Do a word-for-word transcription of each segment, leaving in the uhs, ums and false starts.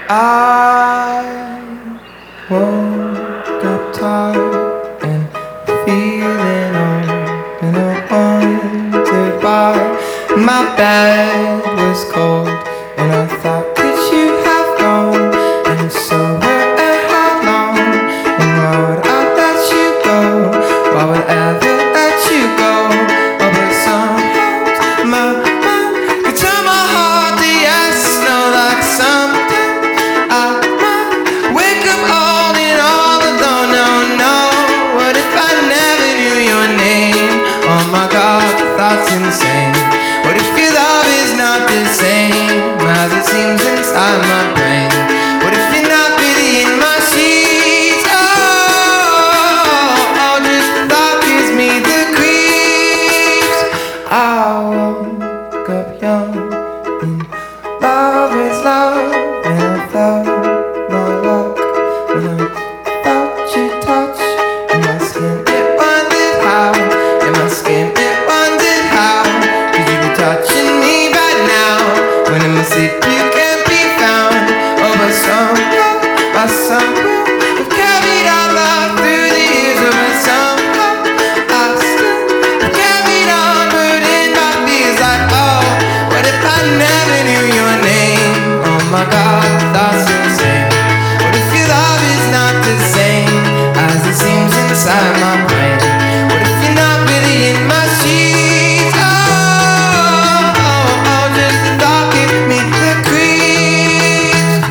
I woke up tired and feeling old, and I wondered why my bed was cold, and I thought, could you have gone? And so where and how long? And why would I let you go? Why would I ever let you go? Oh, but sometimes my mind can turn my heart to yes, no, like sometimes I might wake up all in all alone. No, no, what if I never knew your name? Oh my God, the thought's insane. What if your love is not the same as it seems inside my brain? What if you're not really in my sheets? Oh, oh, just the thought gives me the creeps. I woke up young and love is love, and I felt my luck when I felt your touch in my skin. It wondered how, in my skin it wondered how. Could you be touching me right now when in my sleep you can't be found? Oh, but somehow, by somehow, we've carried our love through the years. Oh, but somehow, I still carried on, burdened by fears like, oh, what if I never knew your name? Oh my God, that's insane. What if your love is not the same as it seems inside my brain? What if you're not really in my sheets? Oh, oh, oh, just the thought gives me the creeps.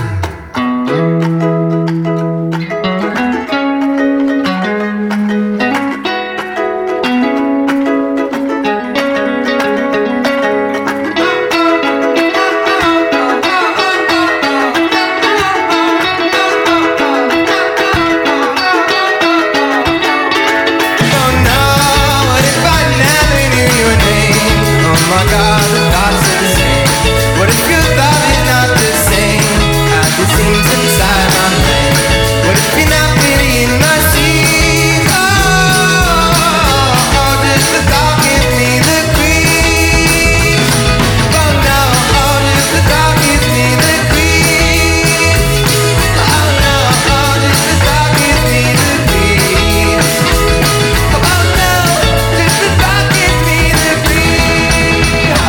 Oh no, what if I never knew your name? Oh my God, the thought's insane. What if your love is not the same as it seems inside my brain? What if you're not really in my sheets? Oh, oh, just the thought gives me the creeps. Oh no, oh, just the thought gives me the creeps. Oh no, oh, just the thought gives me the creeps. Oh no, just the thought gives me the creeps.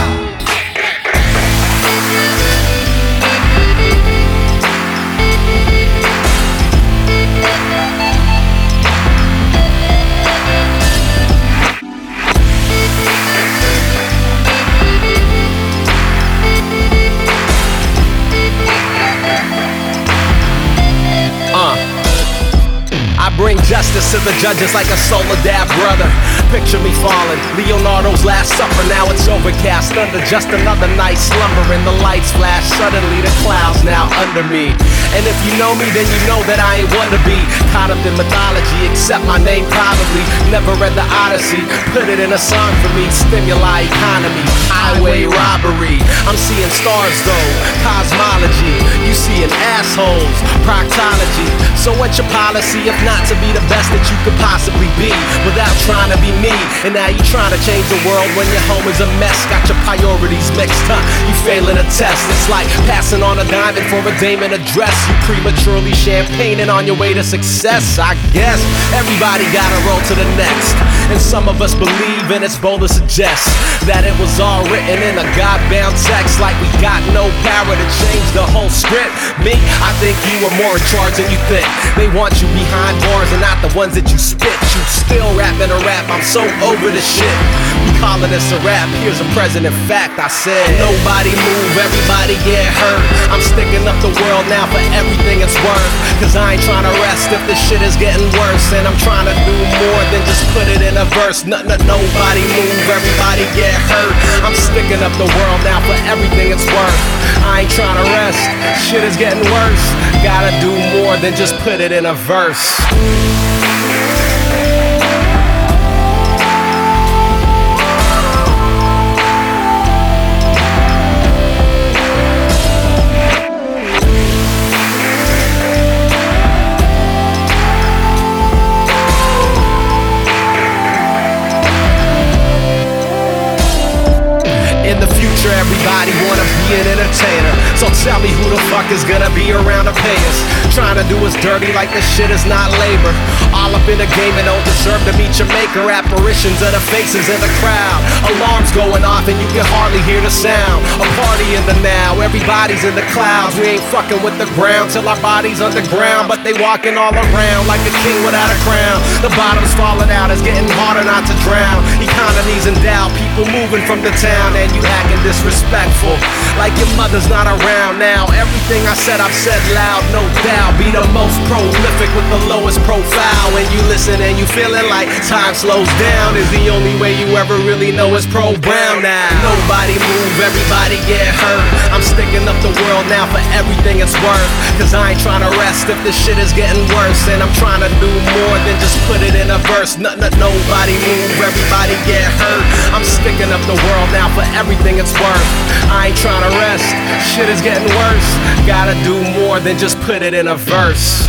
Uh. I bring justice to the judges like a Soledad brother. Picture me falling, Leonardo's Last Supper. Now it's overcast under just another night slumbering. The lights flash, suddenly the clouds now under me. And if you know me, then you know that I ain't one to be caught up in mythology, except my name probably. Never read the Odyssey, put it in a song for me. Stimuli economy, highway robbery. I'm seeing stars though, cosmology. You seeing assholes, proctology. So what's your policy if not to be the best that you could possibly be without trying to be me? And now you trying to change the world when your home is a mess. Got your priorities mixed up, you failing a test. It's like passing on a diamond for a dame in a dress. You prematurely champagning on your way to success. I guess everybody gotta roll to the next, and some of us believe, and it's bold to suggest that it was all written in a God-bound text, like we got no power to change the whole script. Me, I think you are more in charge than you think. They want you behind bars and not the ones that you spit. You still rapping a rap, I'm so over this shit. We calling this a rap, here's a president fact. I said, nobody move, everybody get hurt. I'm sticking up the world now for everything it's worth, cause I ain't trying to rest if this shit is getting worse. And I'm trying to do more than just put it in a verse. No, no, nobody move, everybody get hurt. I'm sticking up the world now for everything it's worth. I ain't trying to rest, shit is getting worse. Gotta do more than just put it in a verse. picture, everybody wanna be an entertainer. So tell me who the fuck is gonna be around to pay us? Trying to do us dirty like this shit is not labor. All up in the game and don't deserve to meet your maker. Apparitions of the faces in the crowd. Alarms going off and you can hardly hear the sound. A party in the now, everybody's in the clouds. We ain't fucking with the ground till our bodies underground. But they walking all around like a king without a crown. The bottom's falling out, it's getting harder not to drown. Economy's in doubt, people moving from the town. And you acting disrespectful, like your mother's not around now. Everything I said, I've said loud, no doubt. Be the most prolific with the lowest profile. When you listen and you feeling like time slows down, is the only way you ever really know it's Pro Brown now. Nobody move, everybody get hurt. I'm sticking up the world now for everything it's worth. Cause I ain't trying to rest if this shit is getting worse. And I'm trying to do more than just put it in a verse. N- n- nobody move, everybody get hurt. I'm sticking up the world now for everything it's worth. I ain't trying to rest, shit is getting worse. Gotta do more than just put it in a verse.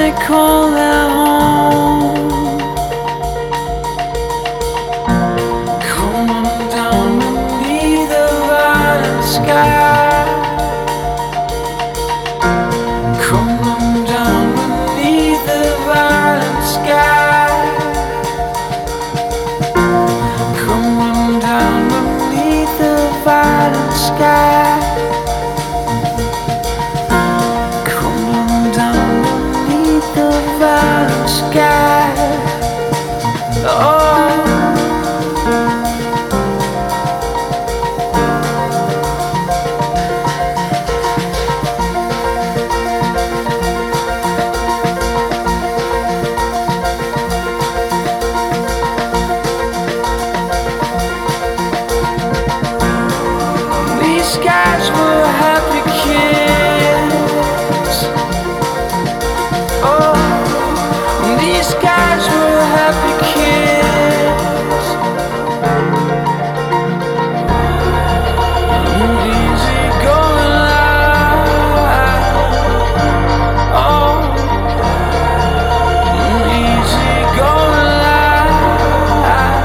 they call their home. Coming down beneath the violet sky. Coming down beneath the violet sky. Coming down beneath the violet sky. Sky. Oh. These skies were happy kids. Oh. These guys were happy kids. Easy going life. Oh, easy going life.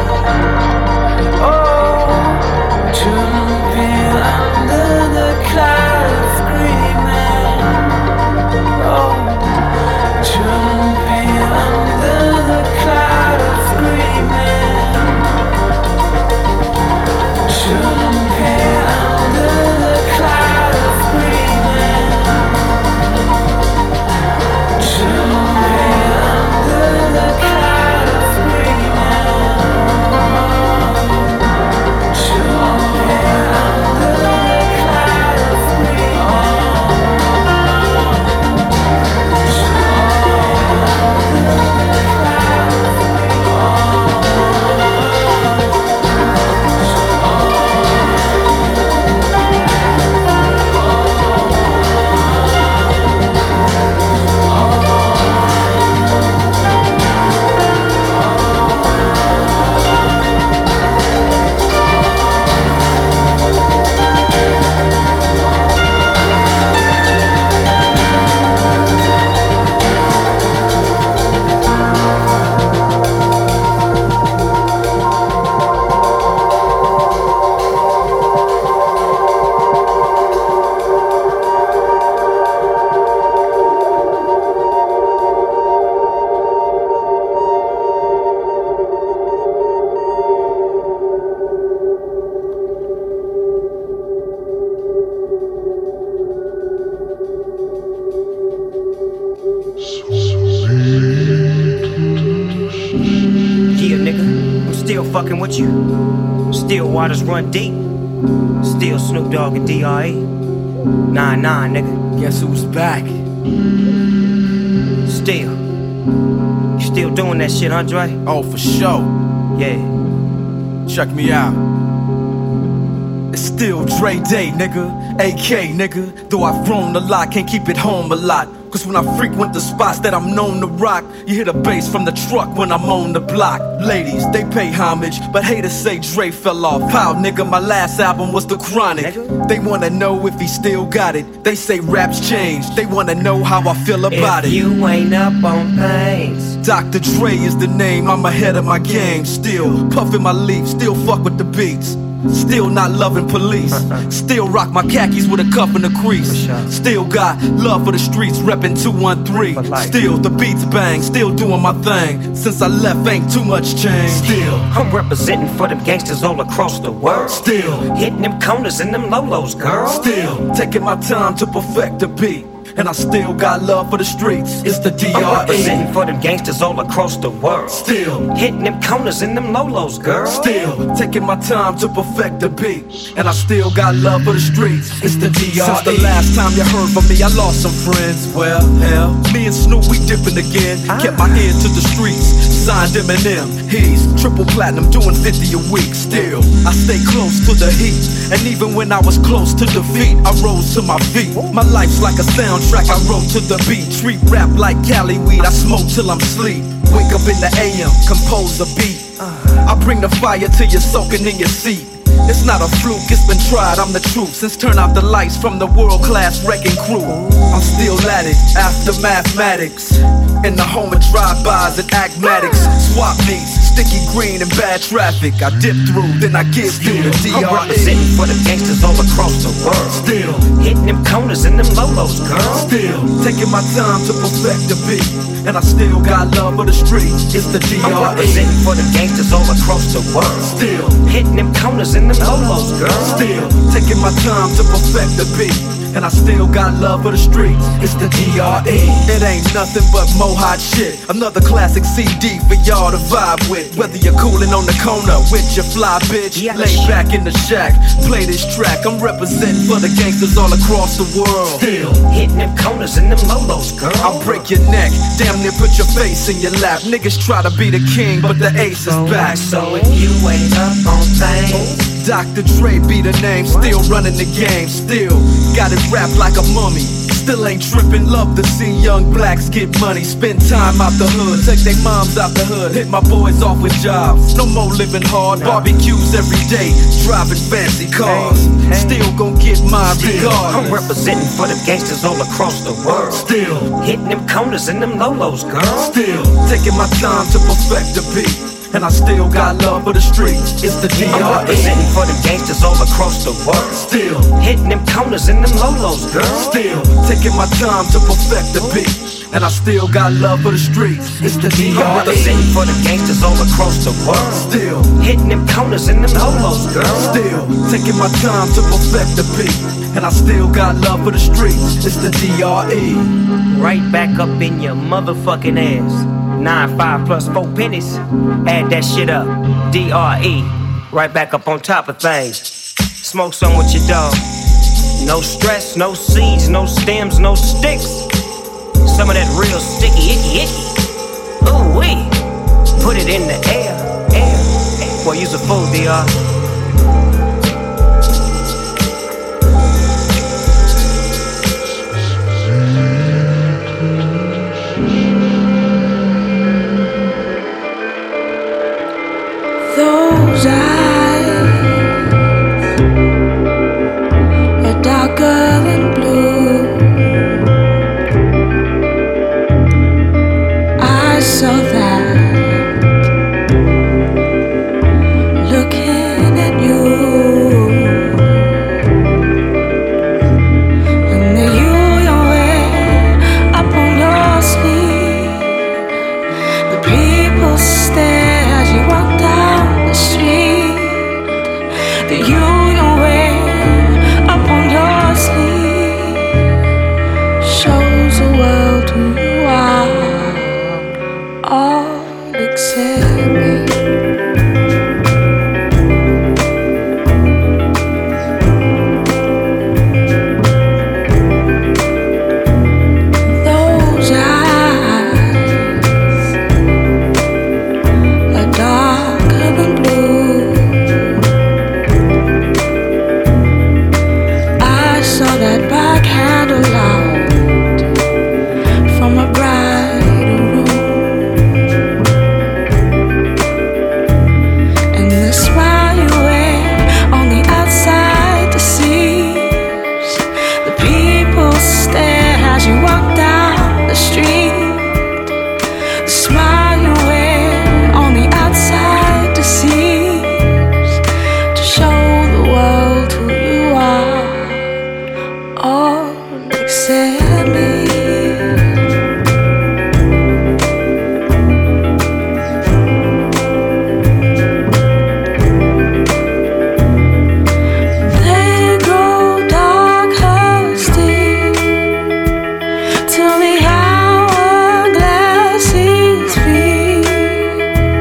Oh, jumping under the cloud of screaming. Oh, jumping under the cloud of screaming. Jumping under the cloud of screaming. Jumping under the cloud of screaming. Jumping under the cloud of Yeah, nigga, I'm still fucking with you. Still waters run deep. Still Snoop Dogg and D R E. Nine nine, nigga. Guess who's back? Still. You still doing that shit, Andre? Oh, for sure. Yeah. Check me out. It's still Dre Day, nigga. A K, nigga. Though I've grown a lot, can't keep it home a lot. Cause when I frequent the spots that I'm known to rock, you hear the bass from the truck when I'm on the block. Ladies, they pay homage, but haters say Dre fell off. How, nigga, my last album was The Chronic. They wanna know if he still got it. They say raps changed. They wanna know how I feel about if it. You ain't up on things. Doctor Dre is the name, I'm ahead of my game. Still puffin' my leaf, still fuck with the beats. Still not loving police. Still rock my khakis with a cuff and a crease. Still got love for the streets, reppin' two one three. Still the beats bang, still doing my thing. Since I left ain't too much change. Still I'm representing for them gangsters all across the world. Still hitting them corners and them lolos, girl. Still taking my time to perfect the beat. And I still got love for the streets. It's the D R E. I'm representing for them gangsters all across the world. Still hitting them corners and them lolos, girl. Still taking my time to perfect the beat. And I still got love for the streets. It's the D R E. Since the last time you heard from me, I lost some friends. Well, hell, me and Snoop, we dipping again. Ah. Kept my ear to the streets. Signed Eminem. He's triple platinum, doing fifty a week. Still, I stay close to the heat. And even when I was close to defeat, I rose to my feet. My life's like a soundtrack. I wrote to the beat. Treat rap like Cali weed. I smoke till I'm sleep. Wake up in the A M, compose a beat. I bring the fire till you're soaking in your seat. It's not a fluke, it's been tried, I'm the truth. Since turn out the lights from the world-class wrecking crew, I'm still at it, after mathematics. In the home of drive-bys and acmatics. Swap meets, sticky green and bad traffic. I dip through, then I give you the D R E. I'm representing for the gangsters all across the world. Still hitting them corners and them lolos, girl. Still taking my time to perfect the beat, and I still got love for the streets. It's the D R E. I'm representing for the gangsters all across the world. Still hitting them corners and them lolos, girl. Still taking my time to perfect the beat, and I still got love for the streets. It's the D R E. It ain't nothing but mo hot shit. Another classic C D for y'all to vibe with. Whether you're coolin' on the corner with your fly bitch, yeah, lay back in the shack, play this track. I'm representing for the gangsters all across the world. Still hitting them corners and them lolos, girl. I'll break your neck, damn near put your face in your lap. Niggas try to be the king, but the ace is back. So if you ain't up on things, Doctor Dre be the name, still running the game, still got it wrapped like a mummy. Still ain't trippin', love to see young blacks get money. Spend time out the hood, take their moms out the hood. Hit my boys off with jobs, no more living hard. Barbecues every day, driving fancy cars. Still gon' get my regard. I'm representing for the gangsters all across the world. Still hitting them corners and them lolos, girl. Still taking my time to perfect the beat, and I still got love for the streets. It's the D R E. I'm representing for the gangsters all across the world. Still hitting them corners and them lolos, girl. Still taking my time to perfect the beat, and I still got love for the streets. It's the D R E. I'm representing for the gangsters all across the world. Still hitting them corners and them lolos, girl. Still taking my time to perfect the beat, and I still got love for the streets. It's the D R E. Right back up in your motherfucking ass. Nine, five plus four pennies. Add that shit up. D R E. Right back up on top of things. Smoke some with your dog. No stress, no seeds, no stems, no sticks. Some of that real sticky, icky, icky. Ooh wee. Put it in the air, air. Boy, you's a fool, D R. Those eyes are darker than blue. I saw that looking at you, and the you you wear up on your sleeve. The people stare as you walk down the street. The you you wear up on your sleeve shows the world who you are, all except me. Those eyes are darker than blue. I saw that by candlelight from a bridal room, and the smile you wear on the outside deceives. The people stare as you walk down the street. The smile you wear on the outside deceives, to show the world who you are, all except me. They grow darker still till the hourglass is filled.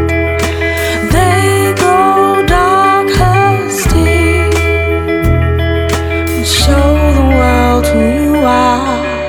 They grow darker still and show the world who you are,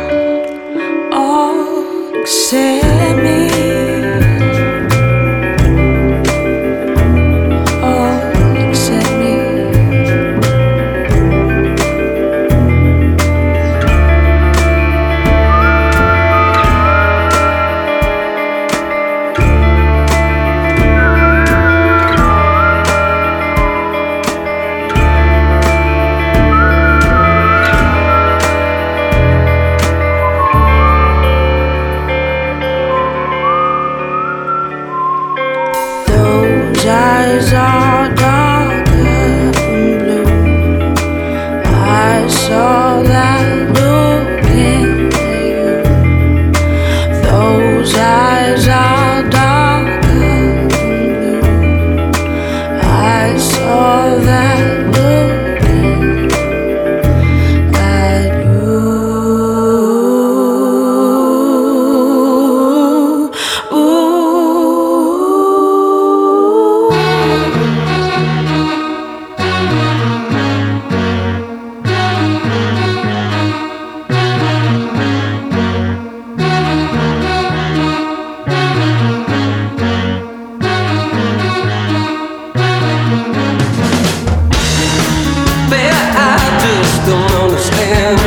man.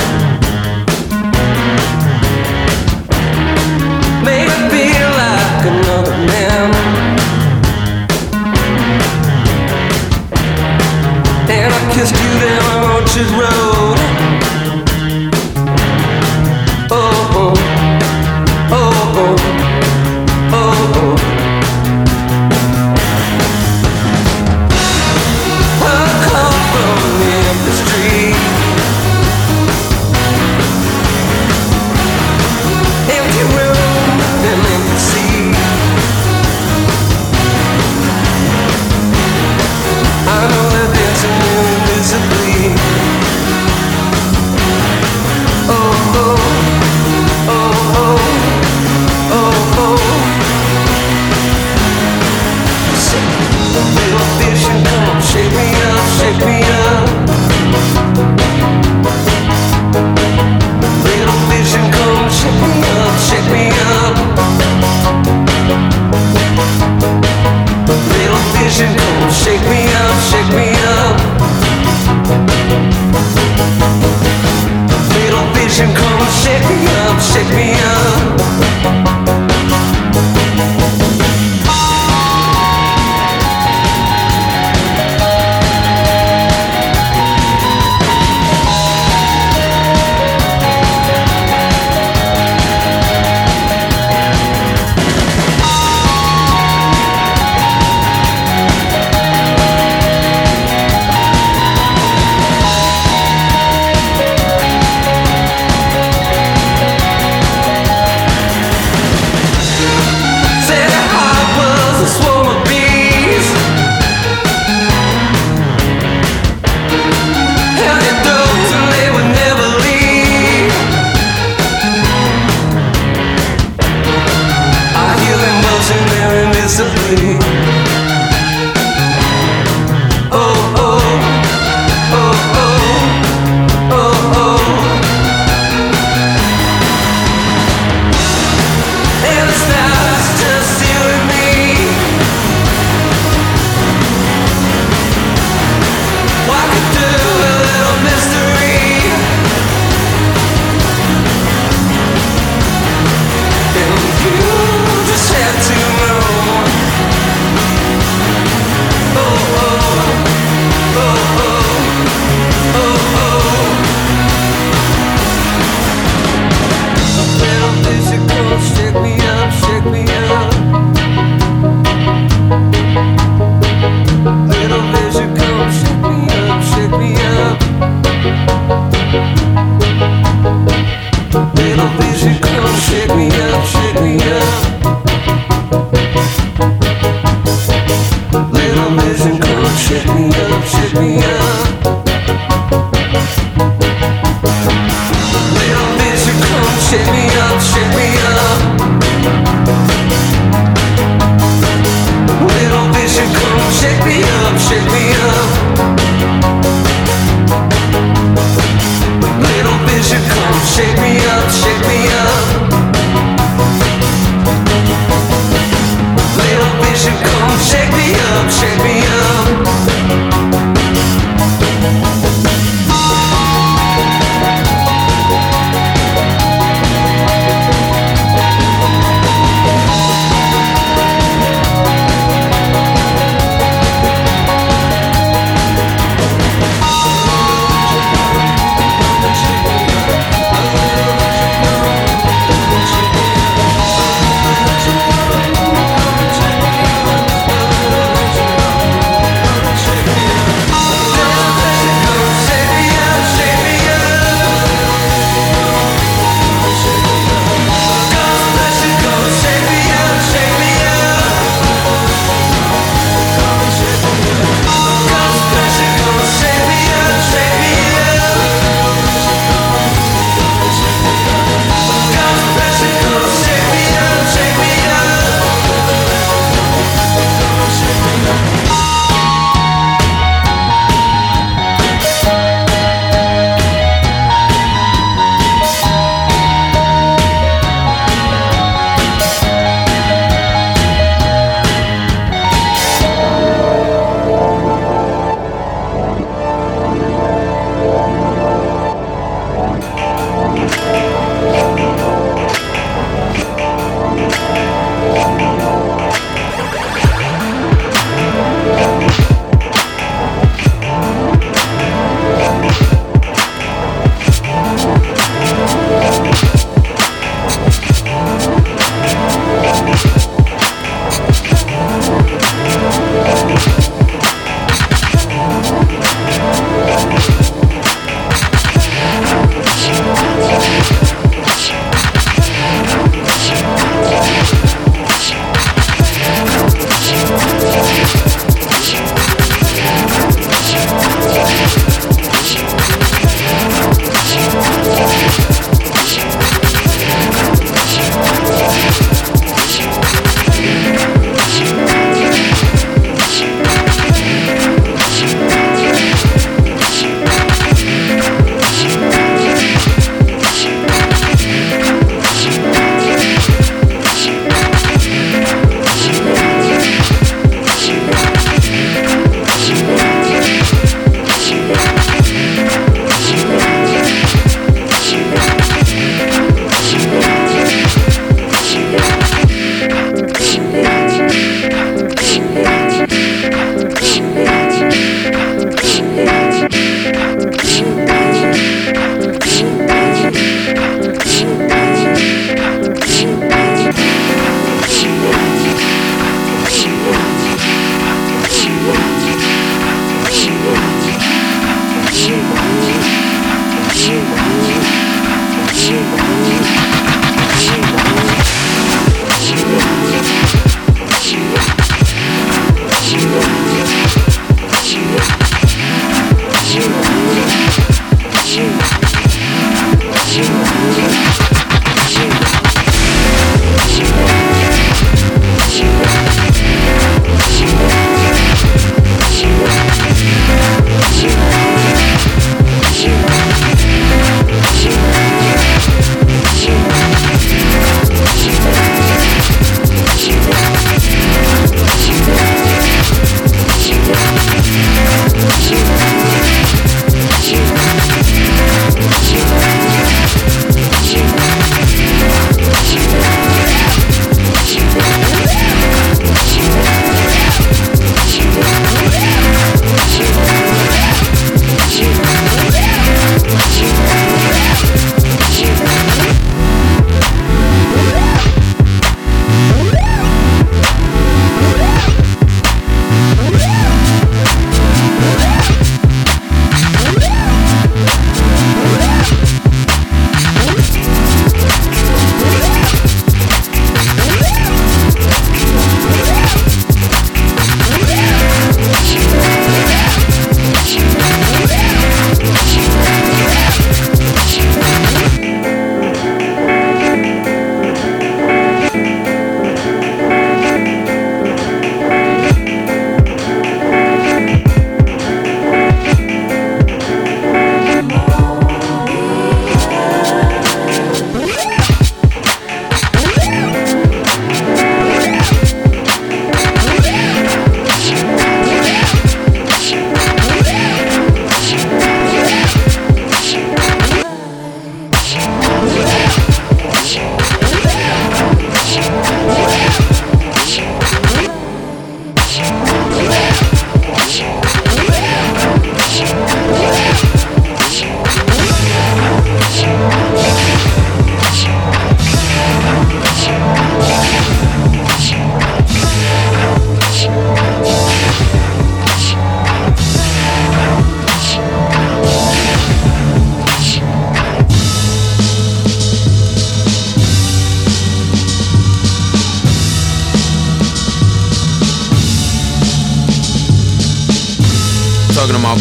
Made me feel like another man. And I kissed you down on Orchard Road. Oh, oh, oh, oh, oh, oh. I come from the empty street. Empty room and empty sea. I know they're dancing invisibly. Oh, oh, oh, oh, oh, oh. Little vision, come on, shake me up, shake me up. Little vision, come on, shake me up, shake me up. Little vision, come on, shake me up, shake me up. Little vision, come on, shake me up, shake me up.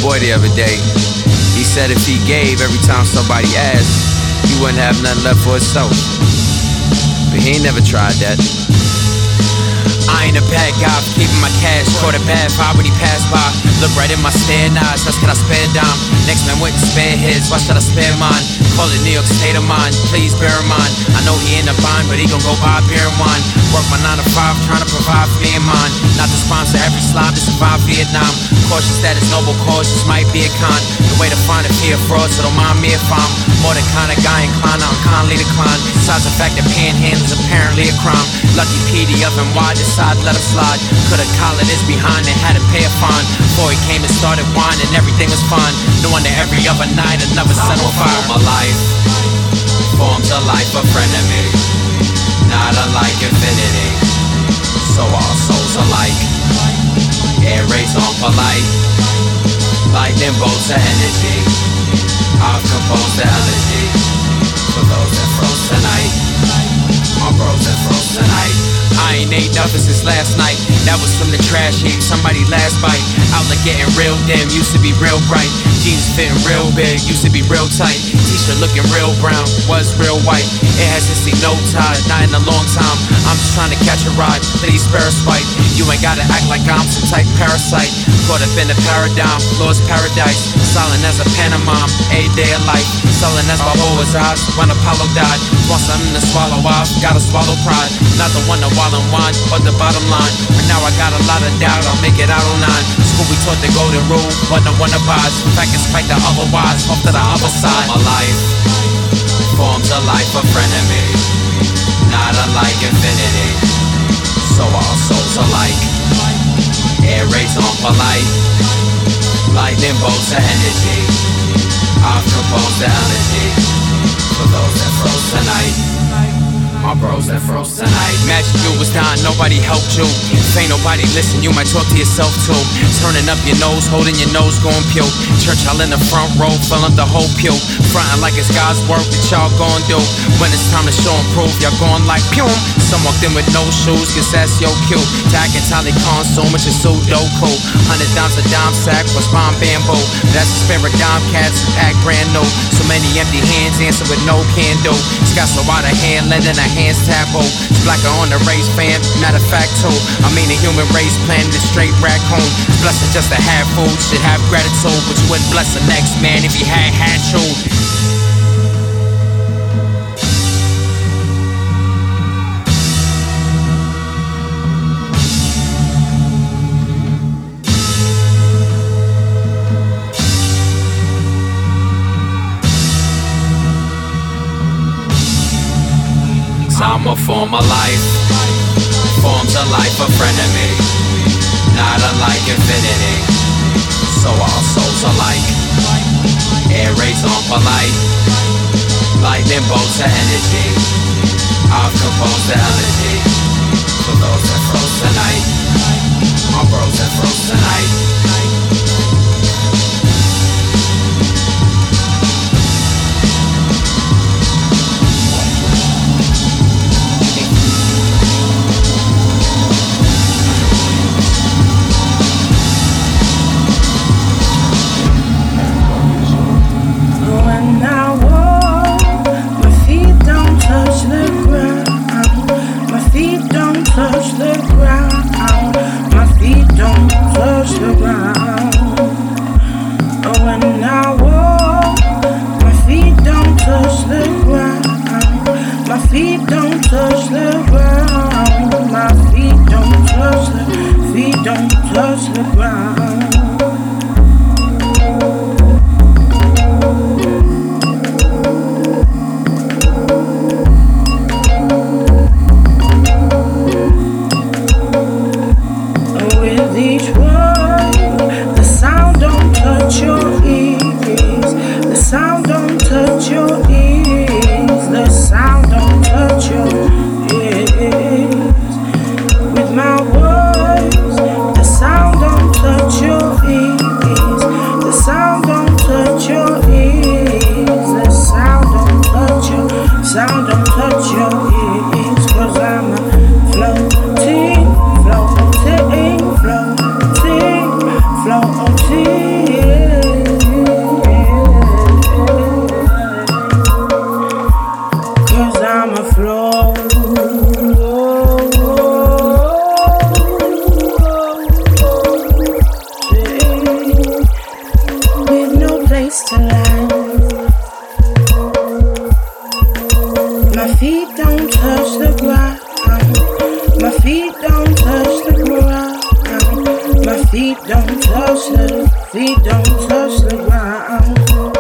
boy the other day. He said if he gave every time somebody asked, he wouldn't have nothing left for himself. But he ain't never tried that. I ain't a bad guy for keeping my cash. Caught a bad vibe when he passed by. Look right in my staring eyes, that's can I spare a dime. Next man went to spare his, why should I spare mine? Call it New York state of mind, please bear in mind. I know he in the bind, but he gon' go buy beer and wine. Work my nine to five, trying to provide for me and mine. Not to sponsor every slob to survive Vietnam. Cautious that it's noble cause, just might be a con. The way to find a fear fraud, so don't mind me if I'm more than kind of guy inclined, I'm kindly declined. Besides the fact that panhandling is apparently a crime. Lucky P D of and Y decided let him slide. Could've collared his behind and had to pay a fine. Before he came and started whining, everything was fine. Knowing that every other night another sun on fire. My life forms a life of frenemy, not unlike infinity. So our souls alike, air rays on polite, lightning bolts of energy. I've composed the elegy for those that froze tonight. My bros that froze tonight. I ain't ate nothing since last night. That was from the trash heap, somebody last bite. Outlet getting real dim, used to be real bright. Jeans fitting real big, used to be real tight. T-shirt looking real brown, was real white. It hasn't seen no tide, not in a long time. I'm just trying to catch a ride, please spare a spite. You ain't gotta act like I'm some type parasite. Caught up in the paradigm, lost paradise. Silent as a pantomime, a day of life. Sullen as my was eyes when Apollo died. Want something to swallow off, gotta swallow pride. Not the one to wallow in wine, but the bottom line. But now I got a lot of doubt, I'll make it out on nine. School we taught the golden rule, but no one abides. In fact, it's quite the otherwise, off to the other side. My life forms a life of frenemy, not unlike infinity. So our souls alike, air rays on polite, lightning bolts of energy. I've composed the elegy for those that froze tonight. My bros that froze tonight. Imagine you was dying, nobody helped you. If ain't nobody listen, you might talk to yourself too. Turning up your nose, holding your nose, going puke. Church all in the front row, filling up the whole pew. Frontin' like it's God's work that y'all gon' do. When it's time to show and prove, y'all going like pew. Some walked in with no shoes, cause that's your cue. Tag entirely consume, which is Sudoku. Hundred dimes a dime sack, was bomb bamboo. That's the spirit dime cats, act brand new. So many empty hands answer with no can do. It's got so out of hand, lending a hands taboo. It's blacker on the race fan, matter of fact too. I mean the human race planet is straight raccoon. It's blessed just to have food, should have gratitude. But you wouldn't bless the next man if he had had you. I'ma form a life, forms a life of frenemy, not unlike infinity. So our souls alike, air rays on polite, lightning bolts of energy. I've composed the elegy for those that froze tonight. My bros that froze tonight. Sound don't touch your ears, the sound don't touch your ears. don't touch the feet, don't touch the ground.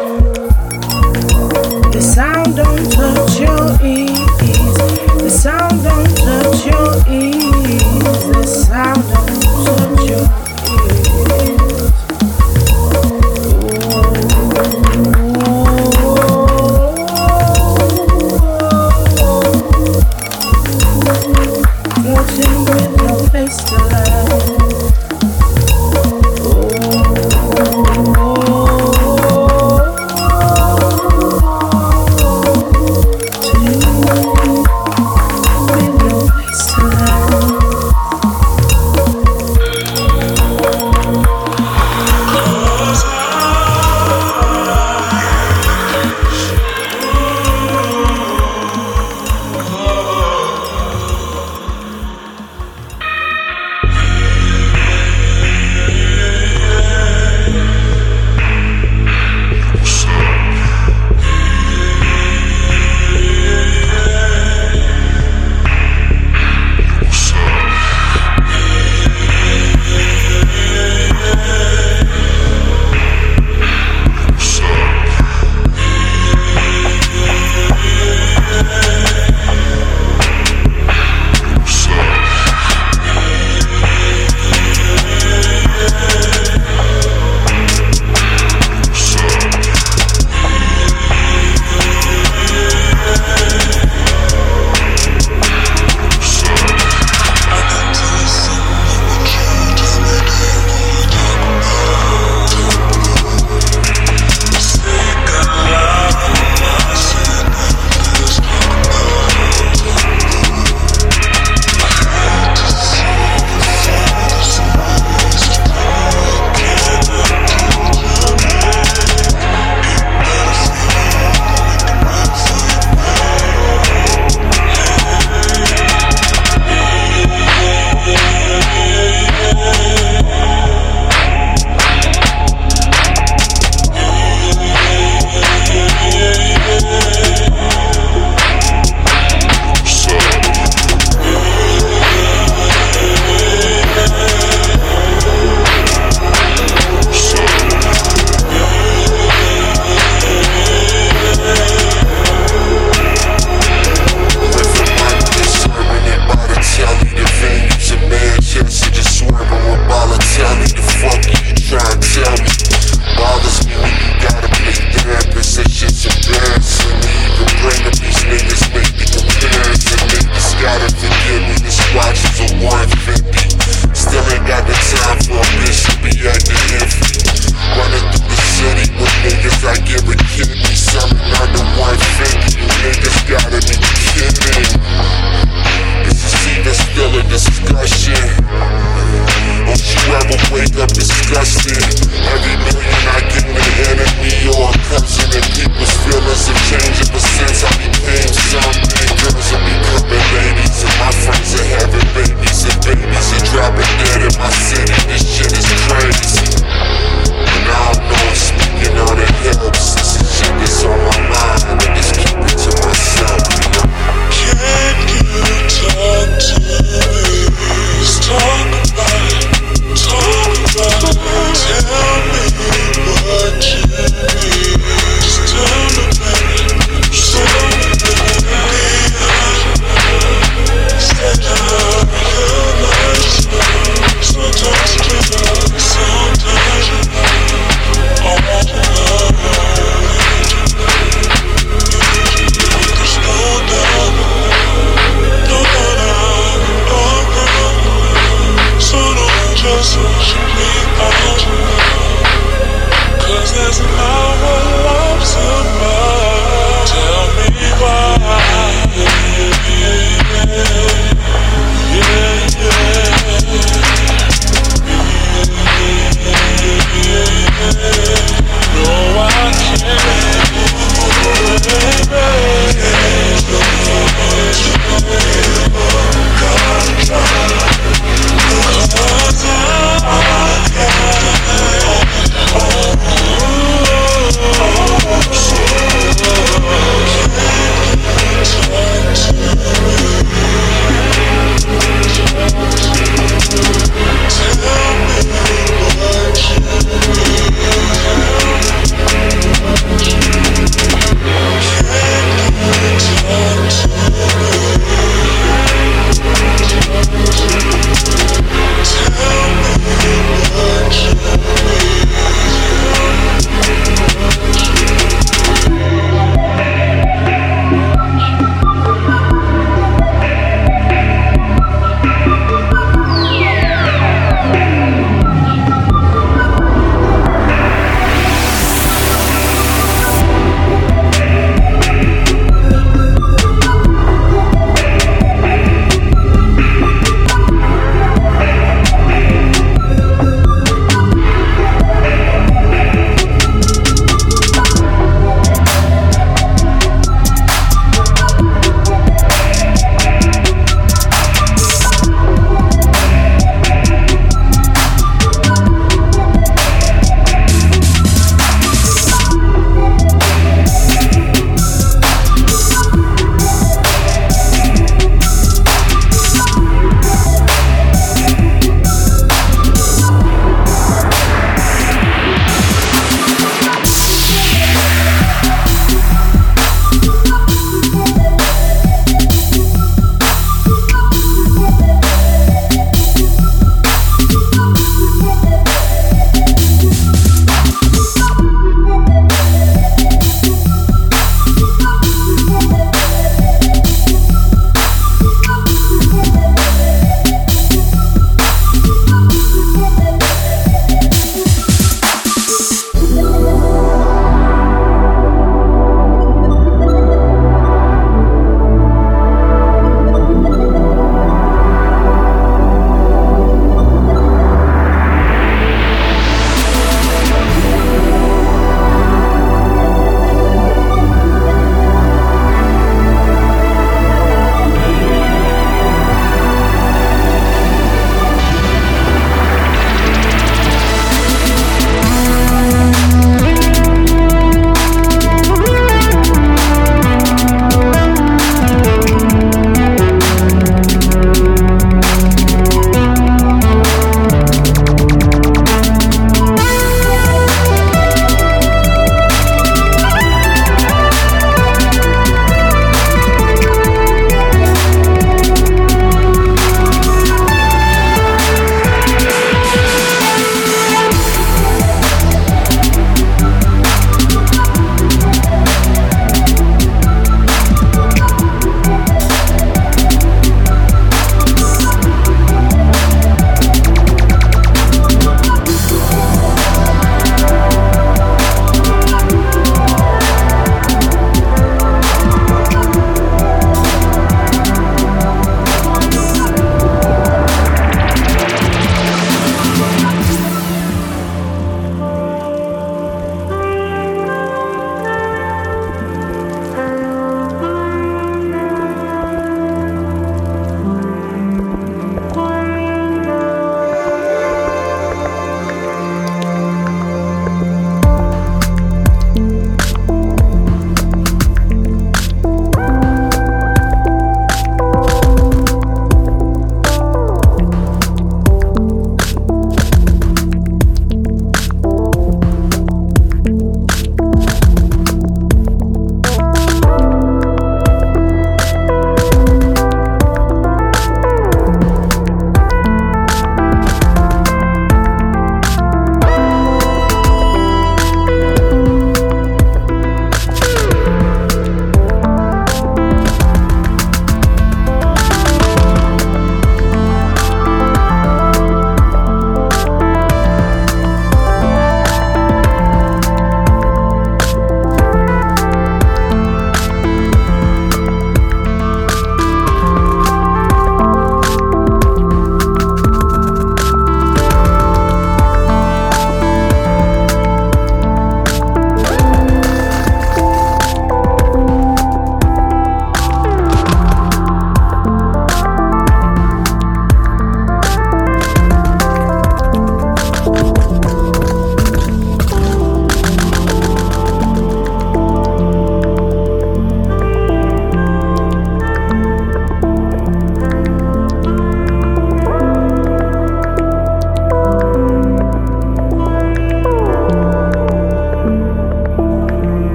The sound don't touch your ears. The sound don't touch your ears. The sound don't touch your ears. Floating with no place to land. To you.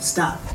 stop.